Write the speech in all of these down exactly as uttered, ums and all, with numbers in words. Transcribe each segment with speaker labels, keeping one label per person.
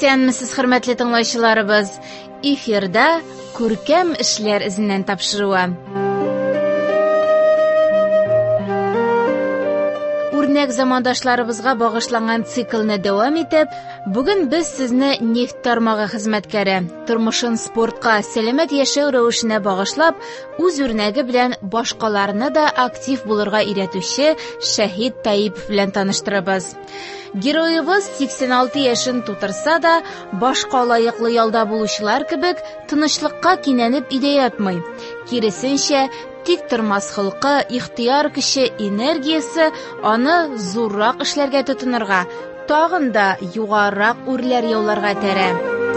Speaker 1: Исәнмесез, хөрмәтле тыңлаучыларыбыз. Эфирда күркәм эшләр эзеннән тапшыруы. Үрнәк замандашларыбызга багышланган циклны дәвам итеп, бүген без сезне нефть тармагы хезмәткәре, тормышын спортка, сәламәт яшәү рәвешенә багышлап, үз үрнәге белән башкаларны да актив булырга өйрәтүче Шәһит Таипов белән таныштырабыз. Героебыз сиксән алты яшен тутырса да, башка лаеклы ялда булучылар кебек, тынычлыкка кинәнеп идә ятмый. Киресенчә, тик тормас хылкы, ихтыяр көче, энергиясе аны зуррак эшләргә тотынырга, тагын да югарырак үрләр яуларга тәрә.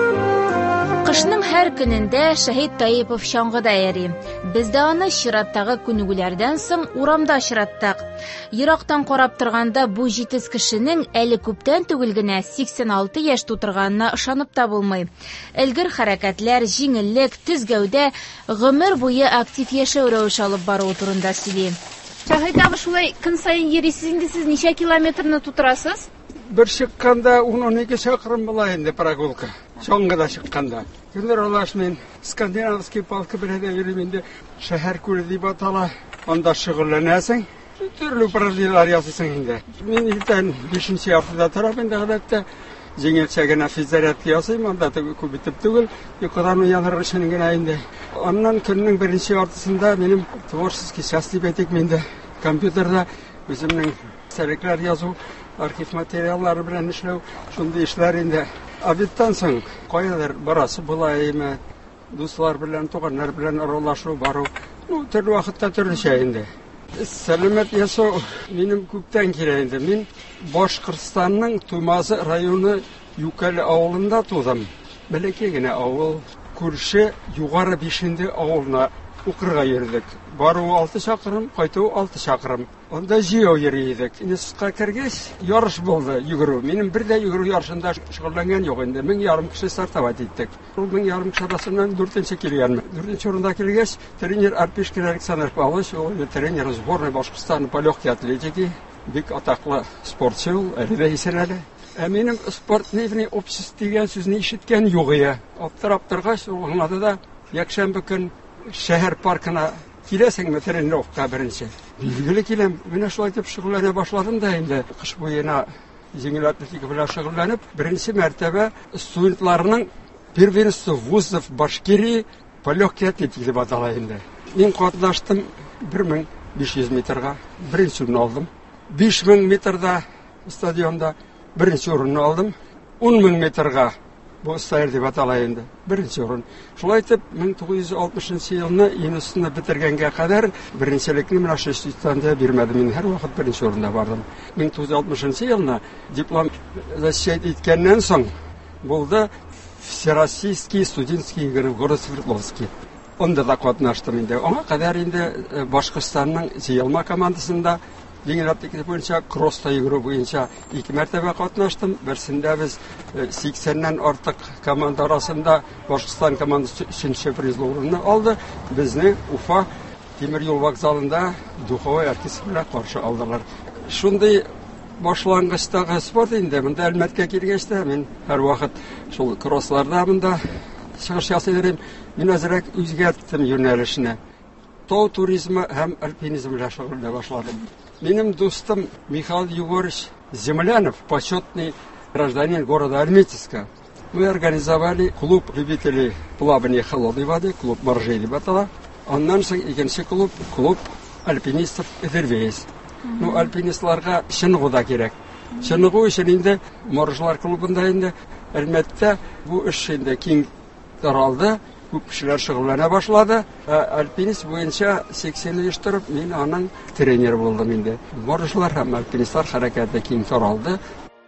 Speaker 1: Кышның һәр көнендә Шәһит Таипов чаңгыда йөри. Без дә аны чираттагы күнегүләрдән соң урамда очраттык. Ерактан карап торганда бу җитез кешенең әле күптән түгел генә сиксән алты яшь тутырганына ышанып та булмый. Элгер хәрәкәтләр, җиңеллек, төз гәүдә гомер буе актив яшәү рәвеше алып баруы турында сөйли. Шәһит абый, шулай көн саен йөрисез, инде сез ничә километрны тутырасыз?
Speaker 2: Bir çıkkanda on iki çakırım buла енді прогулка. Чоңгыда çıkkanda. Günler olaş men skandinavский palkı birede yürüyümünde şehir kulü deyip atala. Onda şıgırlanasın. Türlü paralellar yazısın indi. Men ilten beşinci haftada tarafında kadar жеңел çekene fizyeriyat yazayım. Onda da kubitip tügül. Yukarıdan uyanır ışının gene indi. Ondan günün birinci ortasında benim tворческий части betek mende. Kompüterda bizimnin serekler yazı. Arxiv materialları bilen işlev, şunda işler indi. Abittan soň koyalar barası bulayımı, dostlar bilen, toğanlar bilen aralaşu baru. Ну, türlü vaqtda türlü şey indi. Selamet yaso benim köpten kireyindi. Men Boşkırstanның Tuymazı rayonu Yukali avulunda tuğdum. Belekegine avul, Kurşe yugarı beşindi avuluna Uqırga yürüdük. Бару алты шақырым, қайту алты шақырым. Онда жио йөридек. Институтка кергәч, ярыш булды йөгерү. Минем бер дә йөгерү ярышында шөгыльләнгән юк инде. Мең ярым кеше стартовать иттек. Ул мең ярым кеше арасыннан дүртенче килгәнмен. Дүртенче орында килгәч, тренер Арпишкин Александр Павлович, ул тренер сборной Башкортстана по легкой атлетике, бик атаклы спортчы ул, әле дә исән әле. Ә минем спортивный общество дигән сүзне ишеткән юк иде. Аптырап торгач, ул аңлады да, якшәмбе көн шәһәр паркына киләсеңме тренировка беренче. Билгеле киләм. Менә шулай итеп шөгыльләнә башладым да инде. Кыш буена җиңел атлетика белән шөгыльләнеп, беренче мәртәбә студентларның первенство вузов Башкирии по легкой атлетике дип атала инде. Мин катнаштым бер мең биш йөз метрга, беренче урын алдым. биш мең метрда стадионда беренче урын алдым. он мең метрга bu sayır diye atalayındı. Birinci orun. Şulay etip ming to'qqiz yuz oltmishinchi yılını inusunu bitirgenge kadar birincilikni men aşı institutunda bermedim. Men her vakit birinci orunda vardım. ming to'qqiz yuz oltmishinchi yılını diplom защит etkenden soň buldu Всероссийский студенческий игры в городе Свердловске. Onda da katnaştım indi. Ona kadar indi Башкортстанның җыелма командасында Еңел атлетика буенча кросста йөгерү буенча ике мәртәбә катнаштым. Берсендә без сиксәннән артык команда арасында Башкортстан командасы өченче призлы урынны алды. Безне Уфа тимер юл вокзалында духовой оркестр белән каршы алдылар. Шундый башлангычтагы спорт инде. Монда Әлмәткә килгәч тә мин һәр вакыт шул кроссларда монда чыгыш ясыйм. Мин әзрәк үзгәрттем юнәлешне. Тау туризмы һәм альпинизм белән шөгыльләнә башладым. Минем достым Михаил Егорович Землянов, почетный гражданин города Альметьевска. Мы организовали клуб любителей плавания холодной воды, клуб моржей дип атала. Аннан соң икенче клуб, клуб альпинистов Эдельвейс. Ну, альпинистларга чыныгу да кирәк. Чыныгу өчен инде моржлар клубында инде Әлмәттә бу эш инде киң таралды. Күп кешеләр шөгыльләнә башлады. Альпинист буенча сиксән яшь торып, мин аның тренеры булдым инде. Моржлар һәм альпинистлар хәрәкәте киң таралды.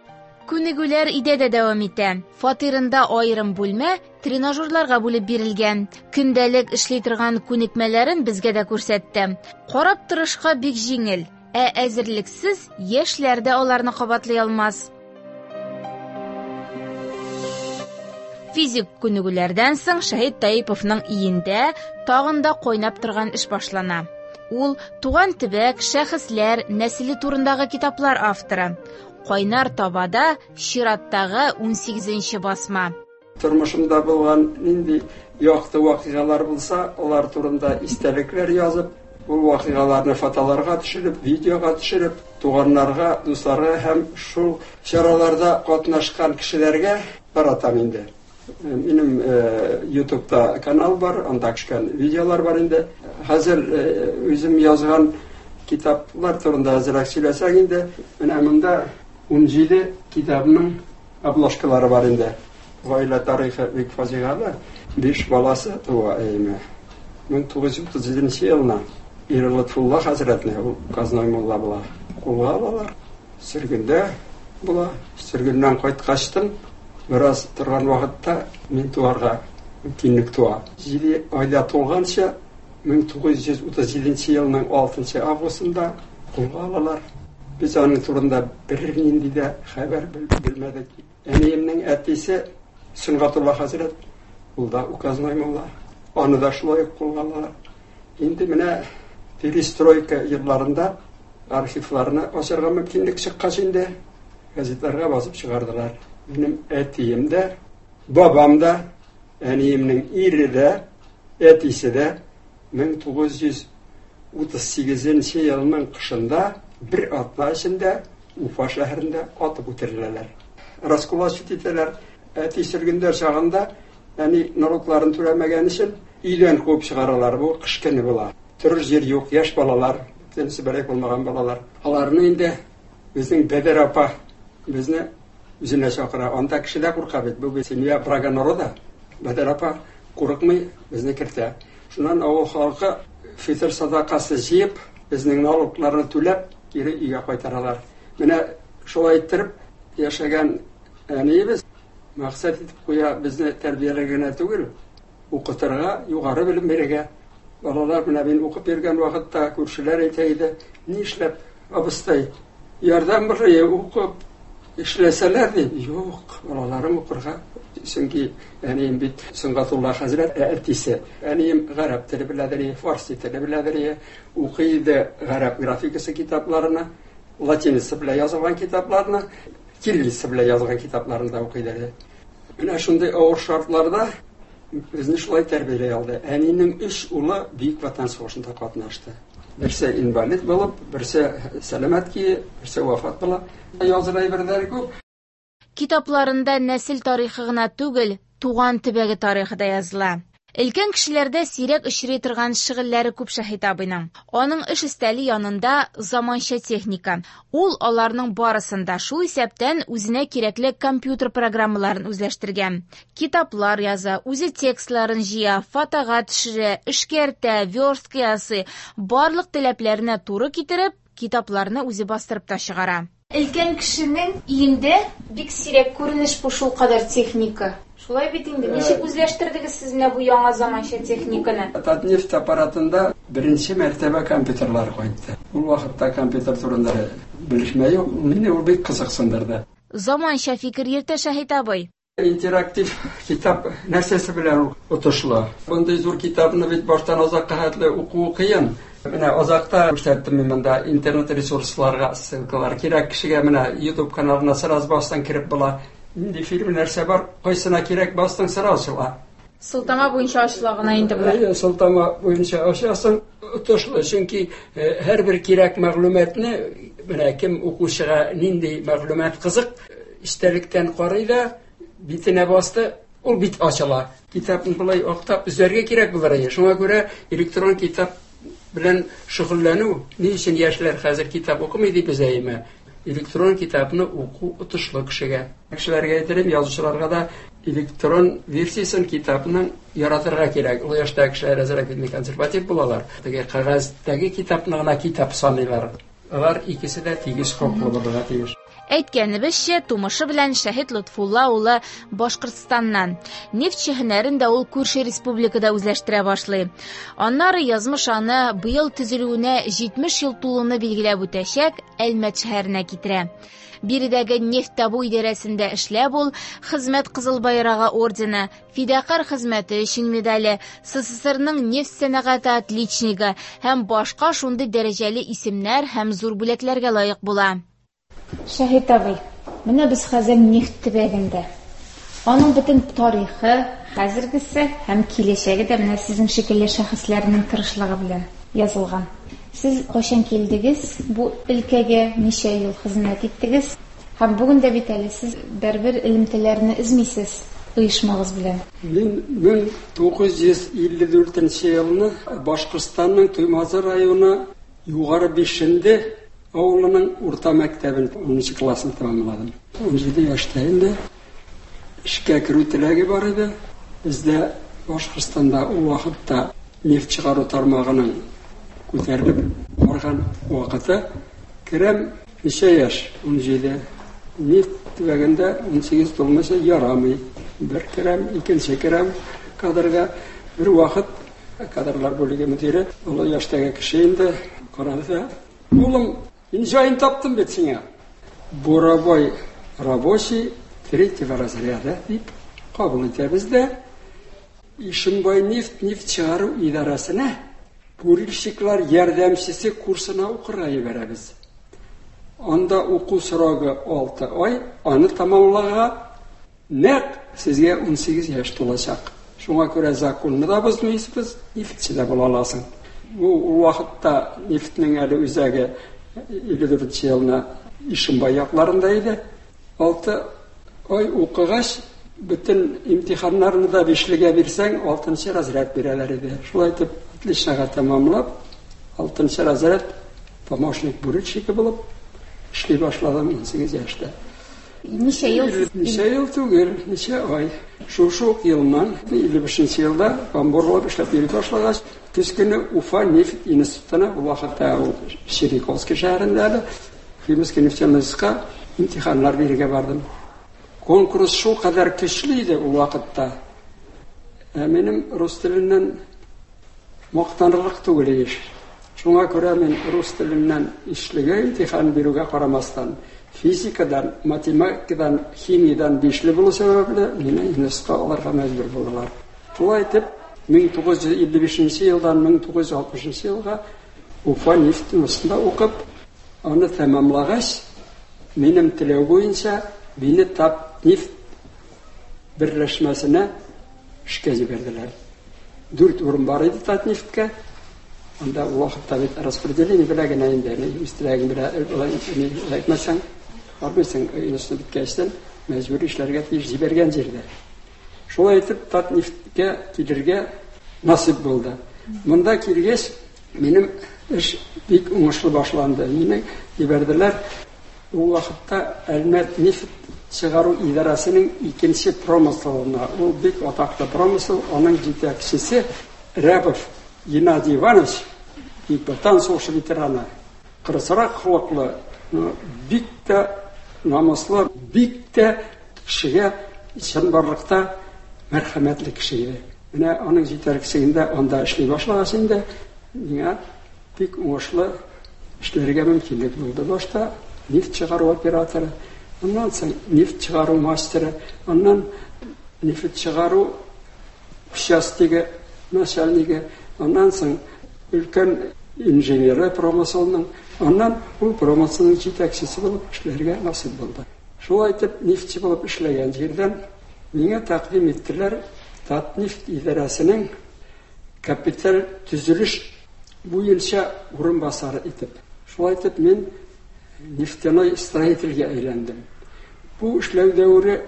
Speaker 1: Күнегүләр идәдә дәвам итә. Фатирында аерым бүлмә тренажерларга бүлеп бирелгән. Көндәлек эшли торган күнекмәләрен безгә дә күрсәтте. Карап торышка бик җиңел, ә әзерлексез яшьләр дә аларны кабатлый алмас. Физик күнегүләрдән соң Шәһит Таиповның иендә тагын да кайнап торган эш башлана. Ул туган төбәк, шәхесләр, нәселе турындагы китаплар авторы. Кайнар табада чираттагы унсигезенче басма.
Speaker 2: Тормышымда булган нинди якты вакыйгалар булса, алар турында истәлекләр язып, бу вакыйгаларны фотоларга төшереп, видеога төшереп, туганнарга, дусларга һәм шул чараларда катнашкан кешеләргә таратам инде. Минем YouTube'да канал бар, анда төшкән видеолар бар инде. Хәзер үзем язган китаплар турында азрак сөйләсәк инде, менә монда унҗиде китабның обложкалары бар инде. Гаилә тарихы бик фаҗигале. Биш баласы туа әйме. мең тугыз йөз утыз җиденче елда Ир Лотфулла хәзрәтне, ул Казной мулла була, кулга алалар. Сөргендә була. Сөргеннән кайткачтым, бераз торган вакытта мин туарга мөмкинлек туа. Җиде айда тулганча мең тугыз йөз утыз җиденче елның алтынчы августында кулга алалар. Без аның турында бер нинди дә хәбәр белмәдек. Әниемнең әтисе Сөнгатулла хәзрәт, ул да Казной мулла. Аны да шулай кулга алалар. Инде менә перестройка елларында архивларны ачарга мөмкинлек чыккач инде газетларга басып чыгардылар. Минем әтием дә, бабам да, әниемнең ире дә, әтисе дә мең тугыз йөз утыз сигезенче елның кышында бер атна эчендә Уфа шәһәрендә атып үтерделәр. Раскулачить ителәр. Әти сөргендә чагында, әни налогларын түләмәгән өчен өйдән куып чыгаралар. Бу кыш көне була. Торыр җир юк, яшь балалар, тенесе бәрәк булмаган балалар. Аларны инде безнең Бәдер апа безне үзенә чакыра. Анда кеше дә курка бит. Бу семья Прага народа. Бәдер апа курыкмый, безне кертә. Шуннан авыл халкы фитр садакасы җыеп, безнең налогларны түләп, кире өйгә кайтаралар. Менә шулай иттереп яшәгән әниебез максат итеп куя безне тәрбияләргә түгел, укытырга, югары белем бирергә. Балалар менә мин укып бергән вакытта күршеләр әйтә иде, ни эшләп абыстай ярдәм бирә, укып эшләсәләр дип. Юк, балаларым укырга. Чөнки әнием бит Сөнгатулла хәзрәт әтисе. Әнием гарәп теле беләдер, фарси теле беләдер, укый иде гарәп графикасы китапларына, латиница белән язылган китапларны, кириллица белән язылган китапларны да укый иде. Менә шундый авыр шартларда безне шулай тәрбияләй алды. Әнинең өч улы Бөек Ватан сугышында катнашты. Берсе инвалид булып, берсе сәламәт ки, берсе вафат була. Язылай әйберләр күп.
Speaker 1: Китапларында нәсел тарихы гына түгел, туган төбәге тарихы да языла. Өлкән кешеләрдә сирәк очрый торган шигырьләре күп Шәһит абыйның. Аның эш өстәле янында заманча техника. Ул аларның барысында шул исәптән үзенә кирәкле компьютер программаларын үзләштергән. Китаплар яза, үзе текстларын җыя, фотога төшерә, эшкәртә, верстка ясый, барлык таләпләренә туры китереп, китапларны үзе бастырып та чыгара. Өлкән кешенең өендә бик сирәк күренеш бу шул кадәр техника. Шулай бит инде. Ничек үзләштердегез сез менә бу яңа заманча техниканы?
Speaker 2: Татнефть аппаратында беренче мәртәбә компьютерлар кайтты. Ул вакытта компьютер турында белешмә юк. Мине ул бик кызыксындырды.
Speaker 1: Заманча фикер йөртә Шәһит абый.
Speaker 2: Интерактив китап нәрсәсе белән отышлы. Бундай зур китапны бит баштан азакка хәтле уку кыен. Менә азакта күрсәттем мин монда интернет ресурсларга ссылкалар кирәк кешегә менә YouTube каналына сразу бастан кирип була. Инде фильм нәрсә бар, кайсына кирәк бастың сразу ачыла.
Speaker 1: Сылтама буенча ачыла гына инде булар.
Speaker 2: Сылтама буенча ачасың, отышлы, чөнки һәрбер кирәк мәгълүматны менә кем укучыга нинди мәгълүмат кызык, истәлектән карый да битенә басты, ул бит ачыла. Китапны булай актап үзләргә кирәк булыр. Шуңа күрә электрон китап белән шөгыльләнү, ни өчен яшьләр хәзер китап укымый дип әйтәме? Электрон китапны уку отышлы кешегә. Кешеләргә әйтәм, язучыларга да электрон версиясын китапның яратырга кирәк. Ул яшьтә кешеләр әзрәк бит консерватив булалар. Теге кагаздагы китапны гына китап саныйлар. Алар икесе дә тигез хаклы булырга тиеш.
Speaker 1: Әйткәнебезчә, тумышы белән Шәһит Лотфулла улы Башкортстаннан. Нефть һөнәрен дә ул күрше республикада үзләштерә башлый. Аннары язмыш аны быел төзелүенә җитмеш ел тулуны билгеләп үтәчәк Әлмәт шәһәренә китерә. Биредәге нефть табу идарәсендә эшләп ул Хезмәт Кызыл байрагы ордены, фидакар хезмәте өчен медале, СССРның нефть сәнәгате отличнигы һәм башка шундый дәрәҗәле исемнәр һәм зур бүләкләргә лаек була. Шәһит абый, менә без хәзер нефть төбәгендә. Аның бөтен тарихы, хәзергесе һәм киләчәге дә менә сезнең шикелле шәхесләрнең тырышлыгы белән язылган. Сез кайчан килдегез? Бу өлкәгә ничә ел хезмәт иттегез? Һәм бүген дә бит әле сез бер-бер элемтәләрне эзмисез оешмагыз белән.
Speaker 2: Мин мең тугыз йөз илле дүртенче елны Башкортстанның Туймазы районы Югары Бишенде авылының урта мәктәбен унынчы классын тәмамладым. он җиде яшьтә инде эшкә керү теләге бар иде. Бездә Башкортстанда ул вакытта нефть чыгару тармагының күтәрелеп барган вакыты керәм ничә яшь? он җиде. Нефть төбәгендә он сигез тулмаса ярамый. Бер керәм, икенче керәм кадрга. Бер вакыт кадрлар бүлеге мөдире, ул яшьтәге кеше инде карады. Улым, мин җаен таптым бит сиңа. Буровой рабочий третьего разряда дип кабул итәбез дә Ишембай нефть нефть чыгару идарәсенә бурильщиклар ярдәмчесе курсына укырга җибәрәбез. Анда уку срогы алты ай, аны тамамлага нәкъ сезгә он сигез яшь тулачак. Шуңа күрә законны да бозмыйсыз, нефтьче дә була аласың. Бу вакытта нефтьнең әле үзәге илле дүртенче елны Ишембай якларында иде. алты ай укыгач, бөтен имтиханнарны да бишлегә бирсәң, алтынчы разряд бирәләр иде. Шулай итеп, отличнога тәмамлап, алтынчы разряд помощник бурильщика булып эшли башладым он сигез яшьтә.
Speaker 1: Ничә ел?
Speaker 2: Ничә ел түгел, ничә ай. Шушы елнан илле бишенче елда Камборлап эшләп йөри башлагач, көз көне Уфа нефть институтына вакытта Шериковский шәһәрендә Химический нефтяныйска имтиханнар бирергә бардым. Конкурс шул кадәр көчле иде ул вакытта. Минем рус теленнән мактанырлык түгел иш. Шуңа күрә мин рус теленнән ишлегә имтихан бирүгә карамастан, физикадан, математикадан, химиядан бишле булу сәбәпле мине институтка алырга мәҗбүр булдылар. Шулай итеп, мең тугыз йөз илле бишенче елдан мең тугыз йөз алтмышынчы елга Уфа нефть институтында укып, аны тәмамлагач, минем теләү буенча мине тап нефть берләшмәсенә эшкә җибәрделәр. Дүрт урын бар иде Татнефткә. Анда вакытта бит распределение белән генә инде, истилеген белән әйтмәсәң, арбыйсың институт биткәчтән мәҗбүри эшләргә тиеш җибәргән җирдә. Шулай итеп Татнефткә килергә насип булды. Монда килгәч, минем эш бик уңышлы башланды. Мине җибәрделәр. Ул вакытта Әлмәт нефть чыгару идарәсенең икенче промыслына. Ул бик атаклы промысл, аның җитәкчесе Рябов Геннадий Иванович, бик ватан сугышы ветераны, кырысрак хокуклы, бик тә намуслы, бик тә кешегә чынбарлыкта мәрхәмәтле кеше иде. Менә аның җитәкчелегендә анда эшли башлагач инде, миңа бик уңышлы эшләргә мөмкинлек булды. Башта нефть чыгару операторы, аннан соң нефть чыгару мастеры, аннан нефть чыгару участогы начальнигы, аннан соң өлкән инженеры промыслының, аннан ул промыслның җитәкчесе булып эшләргә насип булды. Шулай итеп, нефтьче булып эшләгән җирдән миңа тәкъдим иттеләр Татнефть идарәсенең капиталь төзелеш буенча урынбасары итеп. Шулай итеп, мин нефтяной строительгә әйләндем. Бу эшләү дәвре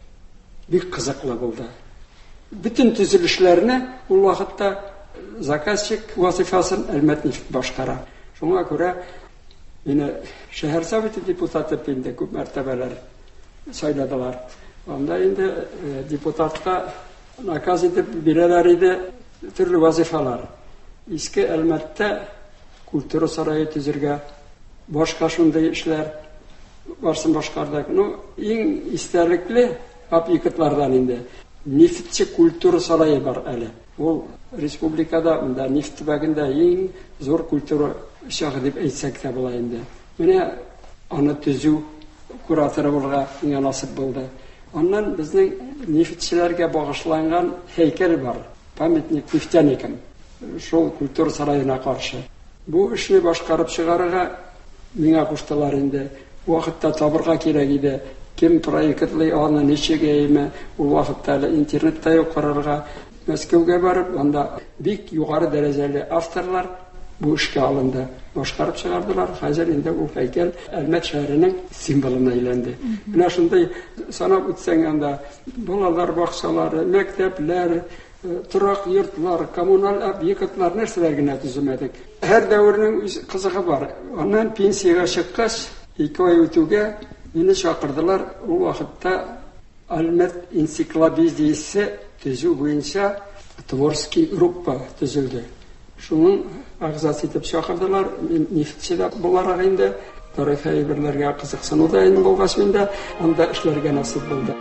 Speaker 2: бик кызыклы булды. Bütün төзелешләрне ул вакытта заказчик вазифасын Әлмәт нефть башкара. Шуңа күрә мине шәһәр советы депутаты инде күп мәртәбәләр сайладылар. Анда инде депутатка наказ итеп бирәләр иде төрле вазифалар. Иске Әлмәттә культура сарае төзергә, башка шундый эшләр барсын башкардык. Ну, иң истәлекле объектлардан инде нефтьче культура сарае бар әле. Ул республикада, монда нефть төбәгендә иң зур культура шәһәре дип әйтсәк тә була инде. Менә аны төзү кураторы булырга миңа насип булды. Аннан безнең нефтьчеләргә багышланган һәйкәл бар. Памятник нефтяникам. Шул культура сараена каршы. Бу эшне башкарып чыгарырга миңа куштылар инде. вакытта табырга кирәк иде. Кем проектлый, аны ничегәйме, ул вакытта интернетта юк карарга. Мәскәүгә барып, анда бик югары дәрәҗәле авторлар бу эшкә алынды. Башкарып чыгардылар. Хәзер инде ул һәйкәл Әлмәт шәһәренең символына әйләнде. Менә шундый санап үтсәң, анда балалар бакчалары, мәктәпләр, торак йортлар, коммуналь объектлар нәрсәләр генә төземәдек. Һәр дәвернең үз кызыгы бар. Аннан пенсиягә чыккач, ике ай үтүгә мине чакырдылар. Ул вакытта Әлмәт энциклопедиясе төзү буенча творческий группа төзелде. Шуның агзасы итеп чакырдылар. Мин нефтчедә буларак инде тарихи әйберләргә кызыксынуда инде булгач миндә анда эшләргә насыйп булды.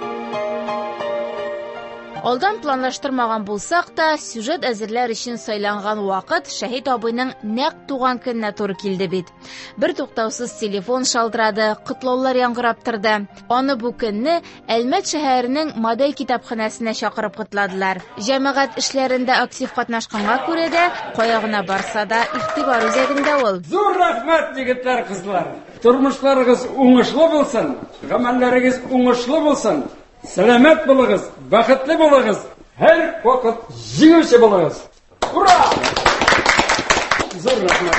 Speaker 1: Алдан планлаштырмаган булсак та, сюжет әзерләр өчен сайланган вакыт Шәһит абыйның нәкъ туган көненә туры килде бит. Бер туктаусыз телефон шалтырады, котлаулар яңгырап торды. Аны бу көнне Әлмәт шәһәренең модель китапханәсенә чакырып котладылар. Җәмәгать эшләрендә актив катнашканга күрә дә, кая гына барса да игътибар үзәгендә ул.
Speaker 2: Зур рәхмәт, егетләр, кызлар. Тормышларыгыз уңышлы булсын, гамәлләрегез уңышлы булсын. Сәламәт булыгыз, бәхетле булыгыз, һәр вакыт җиңүче булыгыз. Ура! Зур рәхмәт.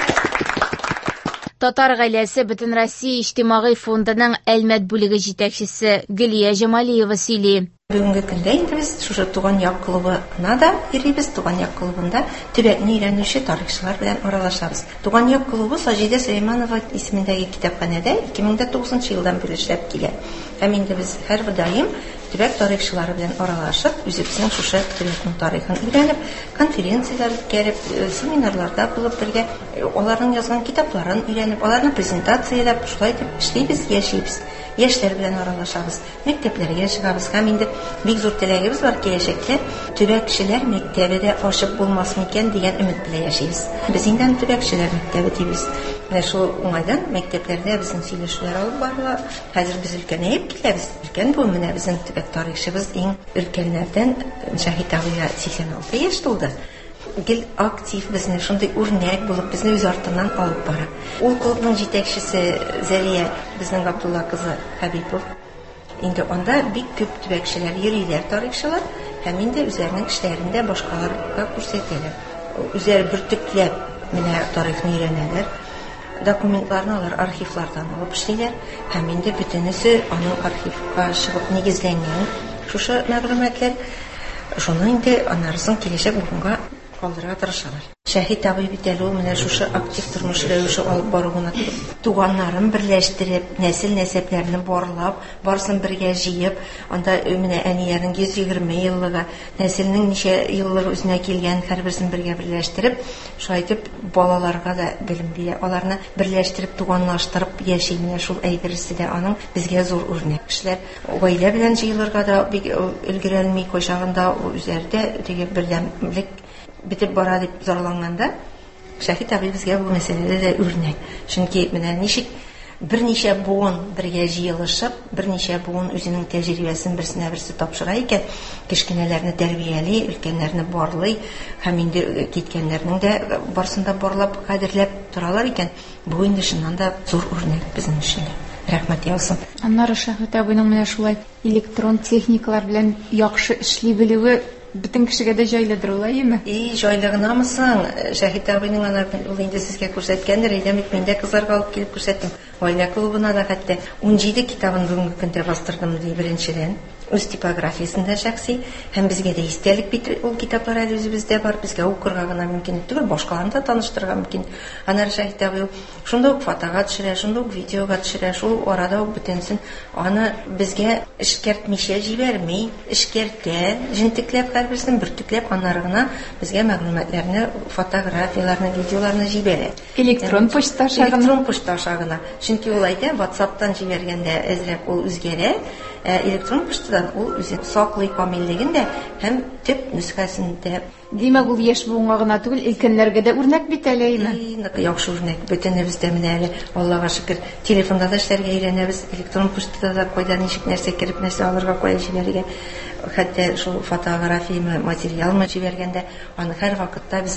Speaker 1: Татар гаиләсе Бөтен Россия иҗтимагый фондының Әлмәт бүлеге җитәкчесе Гөлия Җамалиева сөйли.
Speaker 3: Бүгенге көндә инде без шушы туган як клубына да йөрибез. Туган як клубында төбәкне өйрәнүче тарихчылар белән аралашабыз. Туган як клубы Саҗидә Сөләйманова исемендәге китапханәдә ике мең тугызынчы елдан бирле эшләп килә. Һәм инде без һәр даим төбәк тарихчылары белән аралашып, үзебезнең шушы төбәкнең тарихын өйрәнеп, конференциялар үткәреп, семинарларда булып бергә аларның язган китапларын өйрәнеп, аларны презентацияләп, шулай дип эшлибез, яшибез. Яшьләр белән аралашабыз, мәктәпләргә чыгабыз. Һәм инде бик зур теләгебез бар, киләчәктә төбәкчеләр мәктәбе дә ачып булмасын икән дигән өмет белән яшибез. Без инде төбәкчеләр мәктәбе дибез. Менә шул уңайдан мәктәпләрдә безнең сөйләшүләр алып барыла. Хәзер без өлкәнәеп киләбез. Өлкән бу менә безнең төбәк тарихчыбыз иң өлкәннәрдән Шәһит абыйга сиксән алты яшь тулды. Гел актив безне шундый үрнәк булып безне үз артыннан алып бара. Ул клубның җитәкчесе Зәлия, безнең Габдулла кызы Хәбипов. Инде анда бик күп төбәкчеләр йөриләр, тарихчылар, һәм инде үзләренең эшләрендә башкаларга күрсәтәләр. Үзләре бөртекләп менә тарихны өйрәнәләр. Документларны алар архивлардан алып эшлиләр, һәм инде бөтенесе аның архивка чыгып нигезләнгән шушы мәгълүматлар. Шуны инде анарсын киләчәк буынга калдырырга тырышалар. Шәһит абый бит әле ул менә шушы актив тормыш рәвеше алып баруына туганнарын берләштереп, нәсел-нәсәпләрне барлап, барсын бергә җыеп, анда менә әниләрнең йөз егерме еллыгы, нәселнең ничә еллыгы үзенә килгән һәрберсен бергә берләштереп, шулай итеп балаларга да белем бирә. Аларны берләштереп, туганлаштырып яши, менә шул әйберсе дә аның безгә зур үрнәк. Кешеләр гаилә белән җыелырга да бик өлгерәлми, кайчагында үзләрдә теге бердәмлек битеп бара дип зарланганда, Шәһит абый безгә бу мәсьәләдә дә үрнәк. Чөнки менә ничек берничә буын бергә җыелышып, берничә буын үзенең тәҗрибәсен берсенә берсе тапшыра икән, кечкенәләрне тәрбияли, өлкәннәрне барлый, һәм инде киткәннәрнең дә барсында барлап, кадерләп торалар икән. Бу инде шуннан да зур үрнәк безнең өчен. Рәхмәт яусын.
Speaker 4: Аннары Шәһит абыйның менә шулай электрон техникалар белән яхшы эшли белүе бөтен кешегә дә җайлыдыр, улаймы?
Speaker 3: И, җайлыгынамысың? Шәһит абыйның ана ул инде сезгә күрсәткәндер, әйдәм бит мен дә кызларга алып килеп күрсәттем. Гаилә клубына да хәтта ун җиде китабын бүгенге көндә бастырдым ди беренчедән. Үз типографиясендә шәхси, һәм безгә дә истәлек бит ул китаплар әле үзебездә бар, безгә укырга гына мөмкин түгел, башкаларны да таныштырырга мөмкин. Аннары Шәһит абый шунда ук фотога төшерә, шунда ук видеога төшерә, шул арада ук бөтенсен аны безгә эшкәртмичә җибәрми, эшкәртә, җентекләп һәрберсен бөртекләп, аннары гына безгә мәгълүматларны, фотографияларны, видеоларны җибәрә.
Speaker 4: Электрон почта аша гына.
Speaker 3: Электрон почта аша гына. Чөнки ул әйтә, WhatsApp-тан җибәргәндә әзрәк ул үзгәрә, электрон почтадан ул үзе саклый камиллеген дә һәм төп нөсхәсендә.
Speaker 4: Димәк, ул яшь буынга гына түгел, өлкәннәргә дә үрнәк бит әлеме?
Speaker 3: Яхшы үрнәк. Бөтенебез дә менә әле, Аллага шөкер, телефонда да эшләргә өйрәнәбез, электрон почтада да кайда ничек нәрсә кереп, нәрсә алырга, кая җибәрергә. Хәтта шул фотография материалны җибәргәндә, аны һәр вакытта без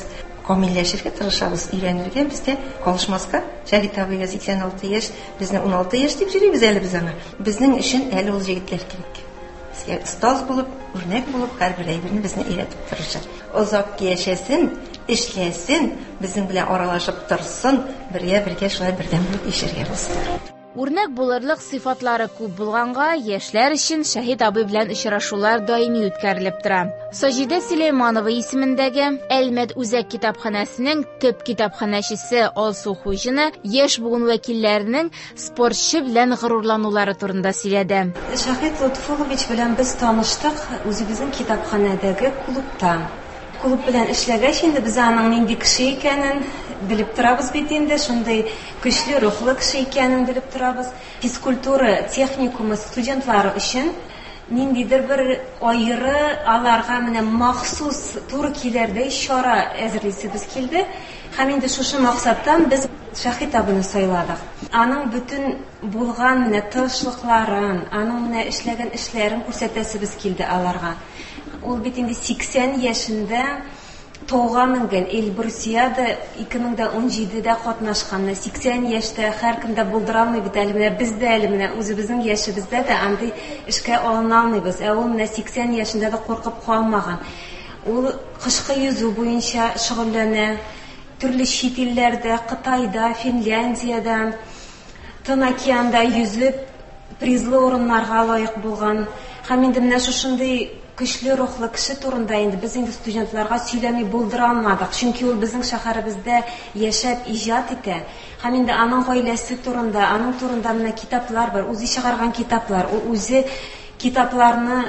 Speaker 3: камилләшергә тырышабыз, өйрәнергә, бездә калышмаска. Шәһит абыйга сиксән алты яшь, безне ун алты яшь дип йөрибез әле без аңа. Безнең өчен әле ул җегетләр кирәк. Остаз булып, үрнәк булып, һәрбер әйберне безне өйрәтеп торышыр. Озак яшәсен, эшләсен, безнең белән аралашып торсын, бергә-бергә шулай бердәм булып яшәргә булсын.
Speaker 1: Үрнәк булырлык сыйфатлары күп булганга, яшьләр өчен Шәһит абый белән очрашулар даими үткәрелеп тора. Саҗидә Сөләйманова исемендәге Әлмәт үзәк китапханәсенең төп китапханәчесе Алсу Хуҗина яшь буын вәкилләренең спортчы белән горурланулары турында сөйләде.
Speaker 5: Шәһит Лотфулович белән без таныштык үзебезнең китапханәдәге клубта. Клуб белән эшләгәч инде без аның нинди кеше икәнен белеп торабыз бит инде, шундый көчле рухлы кеше икәнен белеп торабыз. Физкультура техникумы студентлары өчен ниндидер бер аеры, аларга менә махсус туры килердәй чара әзерлисебез килде. Һәм инде шушы максаттан без Шәһит абыйны сайладык. Аның бүтән булган менә тырышлыкларын, аның менә эшләгән эшләрен күрсәтәсебез килде аларга. Ул бит инде сиксән яшендә тауга менгән, Эльбрусиада ике мең ун җидедә катнашкан. сиксән яшьтә һәркем дә булдыра алмый бит әле менә без дә әле менә үзебезнең яшебездә дә андый эшкә алына алмыйбыз. Ә ул менә сиксән яшендә дә куркып калмаган. Ул кышкы йөзү буенча шөгыльләнә. Төрле чит илләрдә, Кытайда, Финляндиядә, Тын океанда йөзеп, призлы урыннарга лаек булган. Һәм инде менә шушындый көчле рухлы кеше турында инде без инде студентларга сөйләми булдыра алмадык. Чөнки ул безнең шәһәребездә яшәп иҗат итә. Һәм инде аның гаиләсе турында, аның турында менә китаплар бар, үзе чыгарган китаплар. Ул үзе китапларны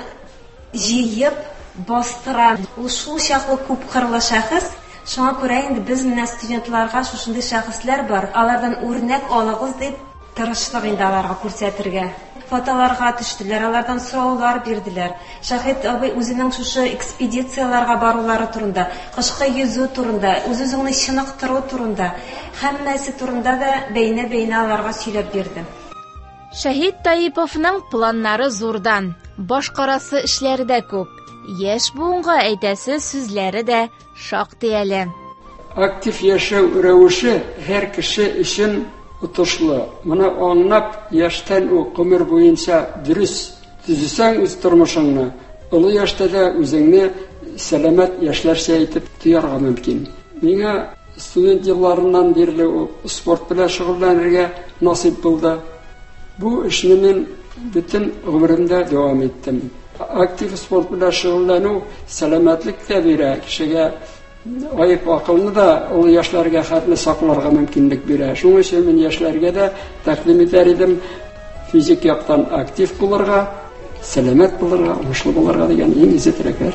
Speaker 5: җыеп бастыра. Ул шул чаклы күп кырлы шәхес. Шуңа күрә инде без менә студентларга шушындый шәхесләр бар. Алардан үрнәк алыгыз дип тырыштык инде аларга күрсәтергә. Фотоларга төштеләр, алардан сораулар бирделәр. Шәһит абый үзенең шушы экспедицияларга барулары турында, кышкы йөзү турында, үз-үзеңне чыныктыру турында, һәммәсе турында да бәйнә-бәйнә аларга сөйләп бирде.
Speaker 1: Шәһит Таиповның планнары зурдан, башкарасы эшләре дә күп. Яшь буынга әйтәсе сүзләре дә шактый әле.
Speaker 2: Актив яшәү рәвеше һәр кеше өчен утышлы. Моны аңлап, яшьтән үк гомер буенча дөрес төзесәң үз тормышыңны, олы яшьтә дә үзеңне сәламәт яшьләрчә итеп тоярга мөмкин. Миңа студент елларыннан бирле спорт белән шөгыльләнергә насыйп булды. Бу эшне мин бүтән гомеремдә дәвам иттем. Актив спорт белән шөгыльләнү сәламәтлек тә бирә, кешегә айып акылны да ул яшьләргә хәтле сакларга мөмкинлек бирә. Шуның өчен мин яшьләргә дә тәкъдим итәр идем, физик яктан актив булырга, сәламәт булырга, уңышлы булырга дигән иң изге теләкләр.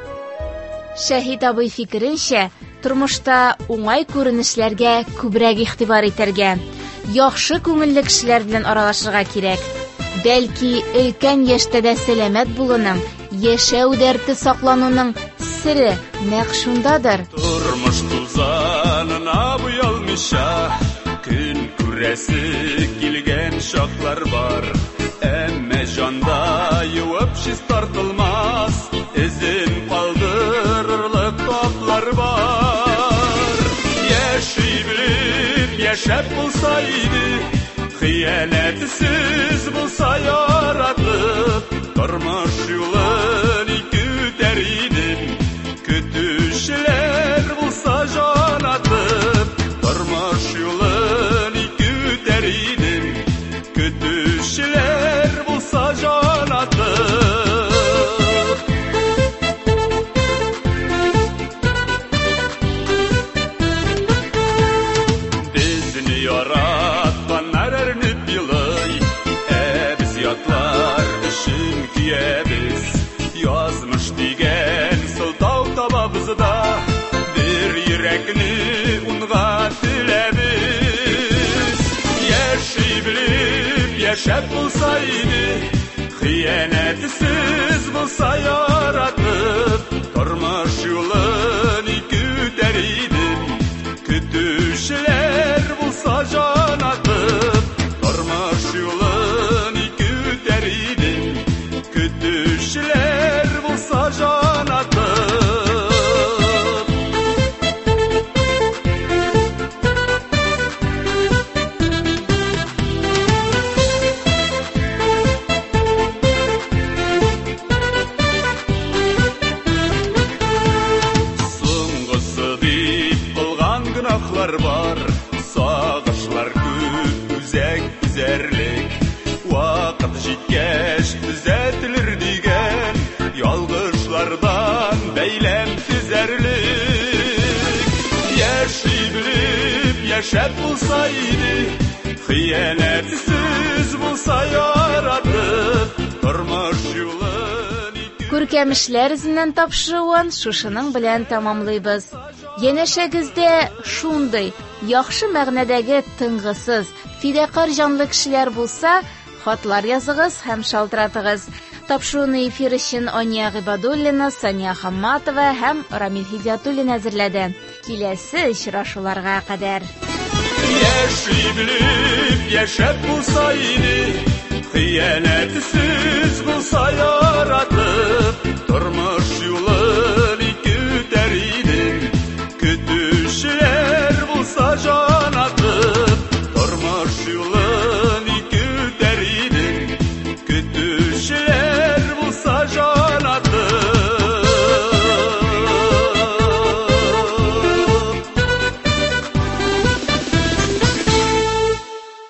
Speaker 1: Шәһит абый фикеренчә, тормышта уңай күренешләргә күбрәк игътибар итәргә, яхшы күңелле кешеләр белән аралашырга кирәк. Бәлки, өлкән яшьтә дә сәламәт булуның, яшәү дәрте саклануның сире нәкъ шундадыр.
Speaker 6: Тормыш тузанына буялмыйча, күн күрәсе килгән шаклар бар. Әмма җанда юып шиз тартылмас, изен калдырырлык таплар бар. Яши белеп яшәп булса иде, хыянәтсез булса яратып, тормыш юлын үтәр идем, көтүчеләр булса җанатып, тормыш юлын үтәр идем, көтүчеләр булса җанатып. Безне яратканнар әрнеп елый, ә без ятлар өчен көябез. Язмыш дигән сылтау табабыз да, бер йөрәкне унга теләбез. Яши белеп яшәп булса иде, хыянәтсез булса яратып, тормыш юлын үтәр идем, көтүчеләр булса җанатып, тормыш юлын үтәр идем, көтүчеләр булса җанатып. түзәрлек. Вакыт җиткәч төзәтелер дигән, ялгышлардан бәйләм түзәрлек. Яши белеп яшәп булса иде, хыянәтсез булса яратып, тормыш юлын
Speaker 1: Күркәм эшләр эзеннән тапшыруын шушының белән тамамлыйбыз. Янәшәгездә шундый яхшы мәгънәдәге тынгысыз, фидакар җанлы кешеләр булса, хатлар языгыз һәм шалтыратыгыз. Тапшыруны эфир өчен Ания Гыйбадуллина, Сания Хамматова һәм Рамил Хидиятуллин әзерләде. Киләсе очрашуларга кадәр.
Speaker 6: Яши белеп яшәп булса иде, хыянәтсез булса яратып, тормыш